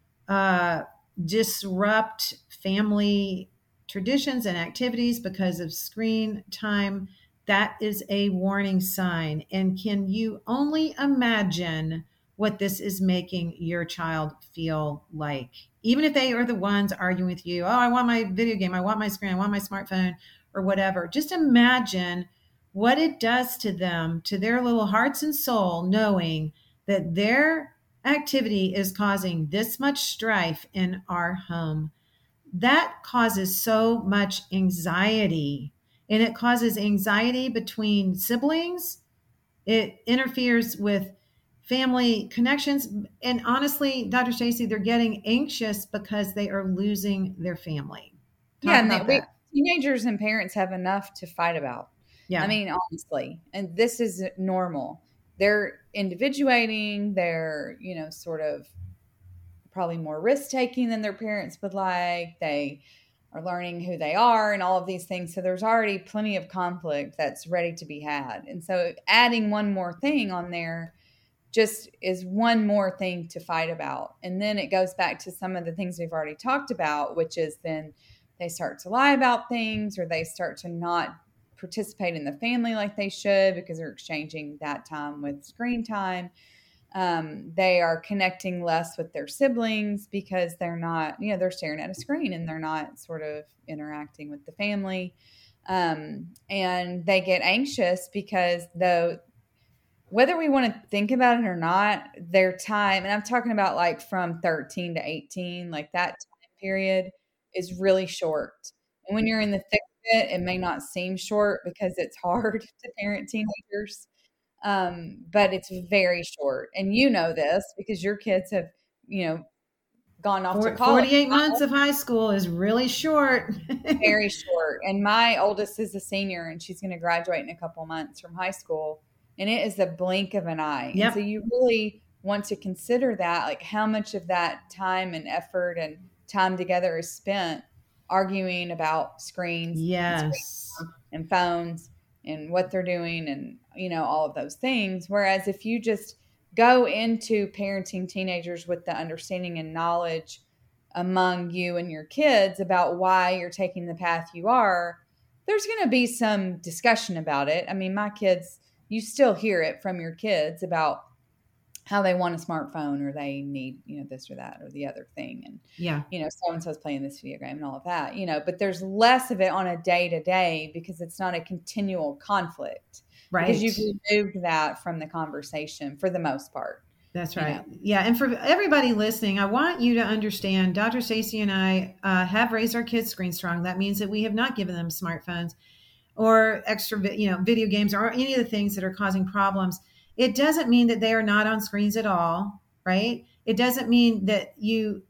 disrupt family traditions and activities because of screen time, that is a warning sign. And can you only imagine what this is making your child feel like? Even if they are the ones arguing with you, oh, I want my video game, I want my screen, I want my smartphone, or whatever. Just imagine what it does to them, to their little hearts and soul, knowing that their activity is causing this much strife in our home. That causes so much anxiety, and it causes anxiety between siblings. It interferes with family connections. And honestly, Dr. Stacy, they're getting anxious because they are losing their family. Talk about that. Teenagers and parents have enough to fight about. Yeah. I mean, honestly, and this is normal. They're individuating. They're, sort of probably more risk taking than their parents would like. They are learning who they are and all of these things. So there's already plenty of conflict that's ready to be had. And so adding one more thing on there just is one more thing to fight about. And then it goes back to some of the things we've already talked about, which is then they start to lie about things, or they start to not participate in the family like they should because they're exchanging that time with screen time. They are connecting less with their siblings because they're not, they're staring at a screen and they're not sort of interacting with the family. And they get anxious because whether we want to think about it or not, their time, and I'm talking about like from 13 to 18, like that time period is really short. And when you're in the thick of it, it may not seem short because it's hard to parent teenagers. But it's very short. And you know this because your kids have, gone off to college. 48 months of high school is really short. Very short. And my oldest is a senior and she's going to graduate in a couple months from high school. And it is the blink of an eye. Yep. And so you really want to consider that, like how much of that time and effort and time together is spent arguing about screens, yes, and phones and what they're doing and, all of those things. Whereas if you just go into parenting teenagers with the understanding and knowledge among you and your kids about why you're taking the path you are, there's going to be some discussion about it. I mean, my kids, you still hear it from your kids about how they want a smartphone or they need, this or that or the other thing. And, so-and-so's playing this video game and all of that, but there's less of it on a day-to-day because it's not a continual conflict. Right. Because you've removed that from the conversation for the most part. That's right. Yeah. And for everybody listening, I want you to understand Dr. Stacey and I have raised our kids screen strong. That means that we have not given them smartphones or extra, video games or any of the things that are causing problems. It doesn't mean that they are not on screens at all, right? It doesn't mean that you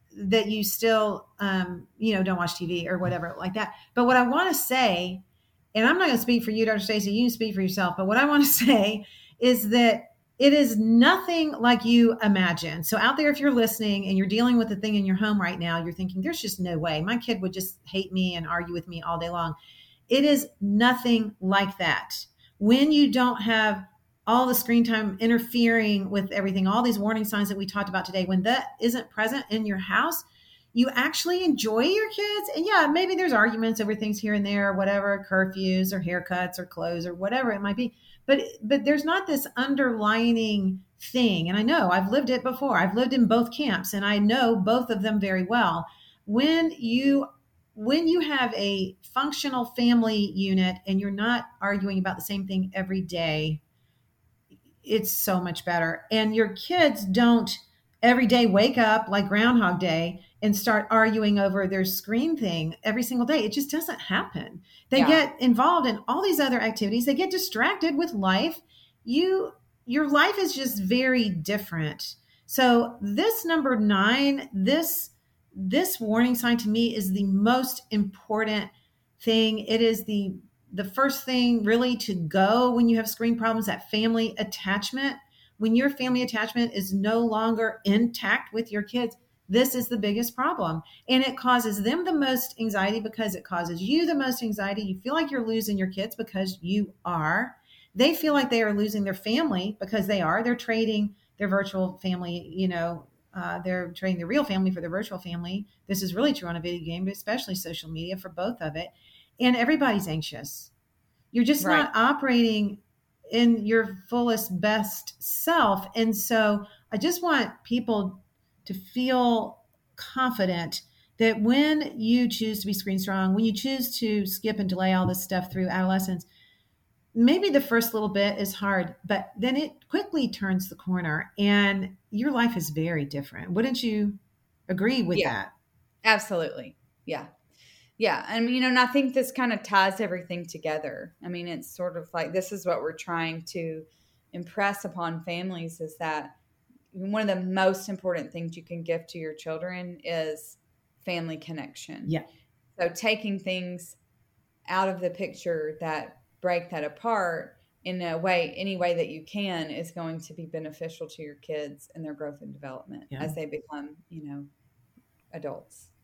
still, don't watch TV or whatever like that. But what I want to say, and I'm not going to speak for you, Dr. Stacey, you can speak for yourself, but what I want to say is that it is nothing like you imagine. So out there, if you're listening and you're dealing with the thing in your home right now, you're thinking, there's just no way. My kid would just hate me and argue with me all day long. It is nothing like that. When you don't have all the screen time interfering with everything, all these warning signs that we talked about today, when that isn't present in your house, you actually enjoy your kids. And yeah, maybe there's arguments over things here and there, whatever, curfews or haircuts or clothes or whatever it might be. But there's not this underlining thing. And I know I've lived it before. I've lived in both camps and I know both of them very well. When you have a functional family unit and you're not arguing about the same thing every day, it's so much better. And your kids don't every day wake up like Groundhog Day and start arguing over their screen thing every single day. It just doesn't happen. They get involved in all these other activities. They get distracted with life. Your life is just very different. So this number 9, this warning sign to me is the most important thing. It is the first thing really to go when you have screen problems, that family attachment. When your family attachment is no longer intact with your kids, this is the biggest problem. And it causes them the most anxiety because it causes you the most anxiety. You feel like you're losing your kids because you are. They feel like they are losing their family because they are. They're trading their virtual family, they're trading the real family for the virtual family. This is really true on a video game, but especially social media for both of it. And everybody's anxious. You're just not operating in your fullest, best self. And so I just want people to feel confident that when you choose to be screen strong, when you choose to skip and delay all this stuff through adolescence, maybe the first little bit is hard, but then it quickly turns the corner and your life is very different. Wouldn't you agree with that? Absolutely. Yeah. Yeah. And, and I think this kind of ties everything together. I mean, it's sort of like, this is what we're trying to impress upon families is that one of the most important things you can give to your children is family connection. Yeah. So taking things out of the picture that break that apart in any way that you can is going to be beneficial to your kids and their growth and development as they become, adults.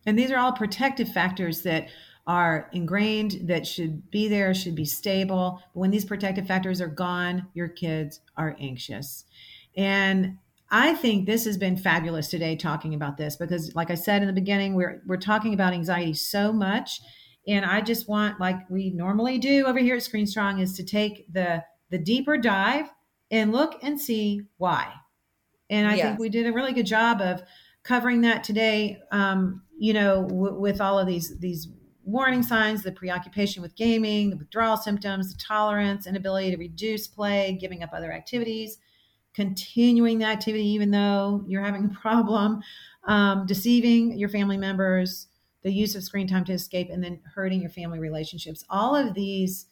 And these are all protective factors that are ingrained, that should be there, should be stable. But when these protective factors are gone, your kids are anxious. And I think this has been fabulous today talking about this because, like I said in the beginning, we're talking about anxiety so much. And I just want, like we normally do over here at Screen Strong, is to take the deeper dive and look and see why. And I think Yes. we did a really good job of covering that today. With all of these warning signs, the preoccupation with gaming, the withdrawal symptoms, the tolerance, inability to reduce play, giving up other activities, continuing the activity even though you're having a problem, deceiving your family members, the use of screen time to escape, and then hurting your family relationships. All of these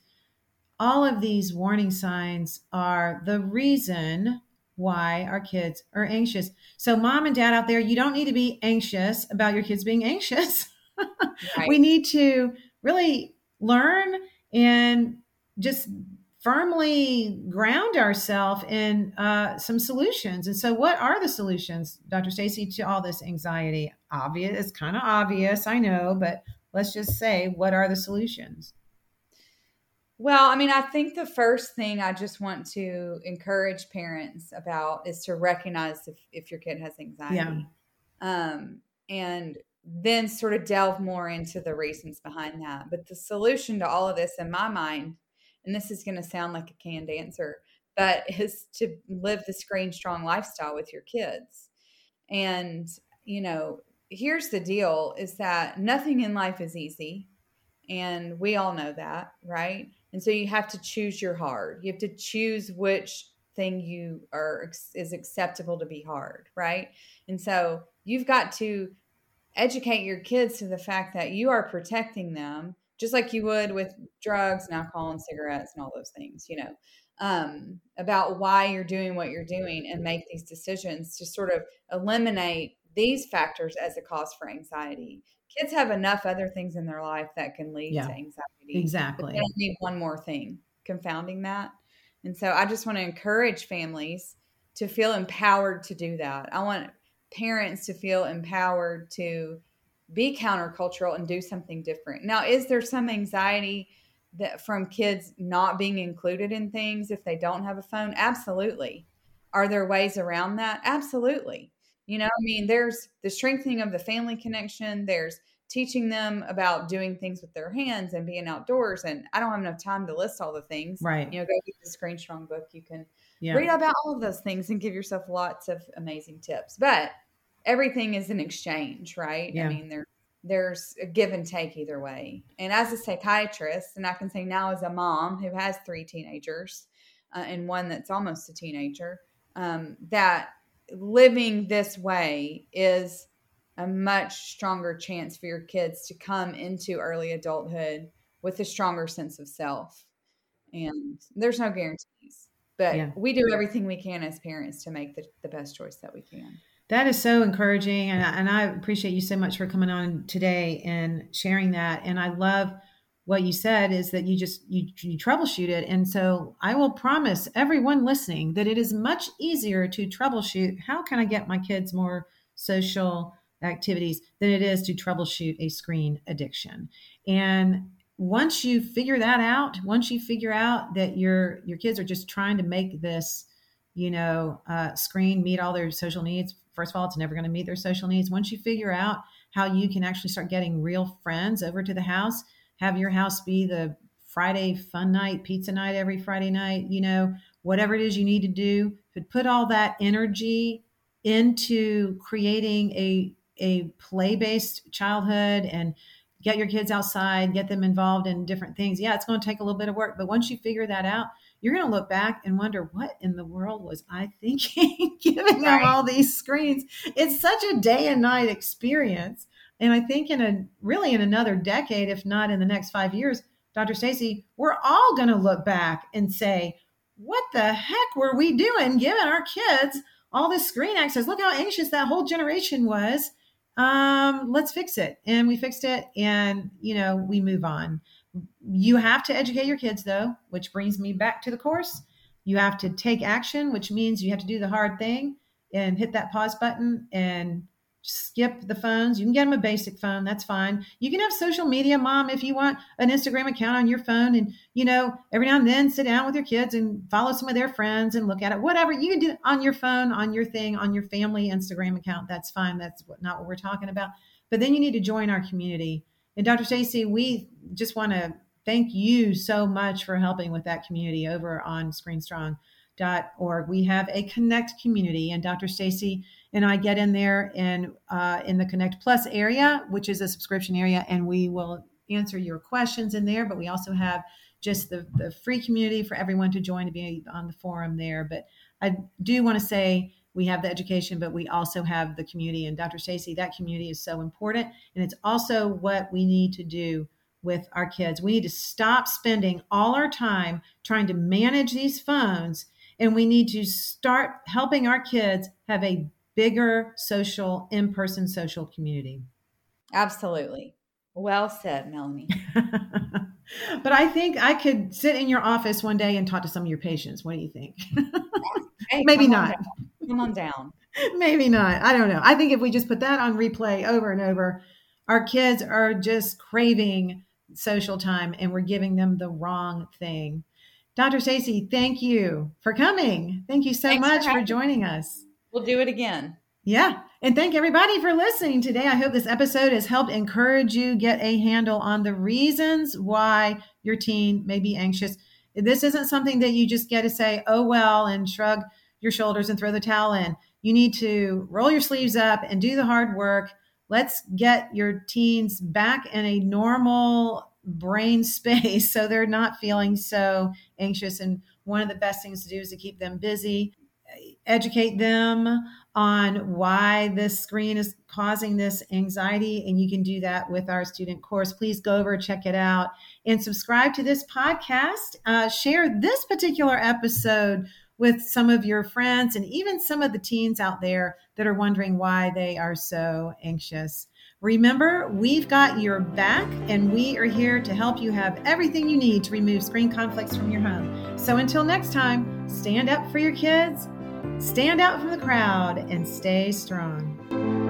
warning signs are the reason why our kids are anxious. So mom and dad out there, you don't need to be anxious about your kids being anxious. Right. We need to really learn and just firmly ground ourselves in some solutions. And so what are the solutions, Dr. Stacy, to all this anxiety? Obvious. It's kind of obvious, I know, but let's just say, what are the solutions? Well, I mean, I think the first thing I just want to encourage parents about is to recognize if your kid has anxiety. And then sort of delve more into the reasons behind that. But the solution to all of this, in my mind, and this is going to sound like a canned answer, but is to live the Screen Strong lifestyle with your kids. And, here's the deal is that nothing in life is easy. And we all know that, right? And so you have to choose your hard. You have to choose which thing is acceptable to be hard, right? And so you've got to educate your kids to the fact that you are protecting them, just like you would with drugs and alcohol and cigarettes and all those things, about why you're doing what you're doing and make these decisions to sort of eliminate these factors as a cause for anxiety. Kids have enough other things in their life that can lead to anxiety. Exactly. But they don't need one more thing confounding that. And so I just want to encourage families to feel empowered to do that. I want parents to feel empowered to be countercultural and do something different. Now, is there some anxiety that from kids not being included in things if they don't have a phone? Absolutely. Are there ways around that? Absolutely. There's the strengthening of the family connection. There's teaching them about doing things with their hands and being outdoors. And I don't have enough time to list all the things. Right. Go get the Screen Strong book. You can read about all of those things and give yourself lots of amazing tips. But everything is an exchange, right? Yeah. I mean, there's a give and take either way. And as a psychiatrist, and I can say now as a mom who has 3 teenagers and one that's almost a teenager, that living this way is a much stronger chance for your kids to come into early adulthood with a stronger sense of self. And there's no guarantees, but we do everything we can as parents to make the best choice that we can. That is so encouraging. And I appreciate you so much for coming on today and sharing that. And I love what you said is that you troubleshoot it. And so I will promise everyone listening that it is much easier to troubleshoot. How can I get my kids more social activities than it is to troubleshoot a screen addiction? And once you figure that out, once you figure out that your kids are just trying to make this, screen meet all their social needs. First of all, it's never going to meet their social needs. Once you figure out how you can actually start getting real friends over to the house, have your house be the Friday fun night, pizza night every Friday night, whatever it is you need to do, but put all that energy into creating a play-based childhood and get your kids outside, get them involved in different things. Yeah, it's going to take a little bit of work, but once you figure that out, you're going to look back and wonder, what in the world was I thinking giving them all these screens? It's such a day and night experience. And I think in another decade, if not in the next 5 years, Dr. Stacy, we're all going to look back and say, what the heck were we doing giving our kids all this screen access? Look how anxious that whole generation was. Let's fix it. And we fixed it. And, we move on. You have to educate your kids, though, which brings me back to the course. You have to take action, which means you have to do the hard thing and hit that pause button and skip the phones. You can get them a basic phone. That's fine. You can have social media, Mom, if you want an Instagram account on your phone, and, every now and then sit down with your kids and follow some of their friends and look at it. Whatever you can do on your phone, on your thing, on your family Instagram account. That's fine. That's not what we're talking about. But then you need to join our community. And Dr. Stacy, we just want to thank you so much for helping with that community over on ScreenStrong.org. We have a Connect community, and Dr. Stacy and I get in there in the Connect Plus area, which is a subscription area, and we will answer your questions in there. But we also have just the free community for everyone to join, to be on the forum there. But I do want to say we have the education, but we also have the community. And Dr. Stacy, that community is so important. And it's also what we need to do with our kids. We need to stop spending all our time trying to manage these phones, and we need to start helping our kids have a bigger social, in-person social community. Absolutely. Well said, Melanie. But I think I could sit in your office one day and talk to some of your patients. What do you think? Hey, Maybe not. Come on down. Maybe not. I don't know. I think if we just put that on replay over and over, our kids are just craving social time, and we're giving them the wrong thing. Dr. Stacy, thank you for coming. Thank you so much for joining us. We'll do it again. Yeah. And thank everybody for listening today. I hope this episode has helped encourage you get a handle on the reasons why your teen may be anxious. This isn't something that you just get to say, oh, well, and shrug your shoulders and throw the towel in. You need to roll your sleeves up and do the hard work. Let's get your teens back in a normal brain space so they're not feeling so anxious. And one of the best things to do is to keep them busy, educate them on why this screen is causing this anxiety. And you can do that with our student course. Please go over, check it out, and subscribe to this podcast. Share this particular episode with some of your friends and even some of the teens out there that are wondering why they are so anxious. Remember, we've got your back, and we are here to help you have everything you need to remove screen conflicts from your home. So until next time, stand up for your kids, stand out from the crowd, and stay strong.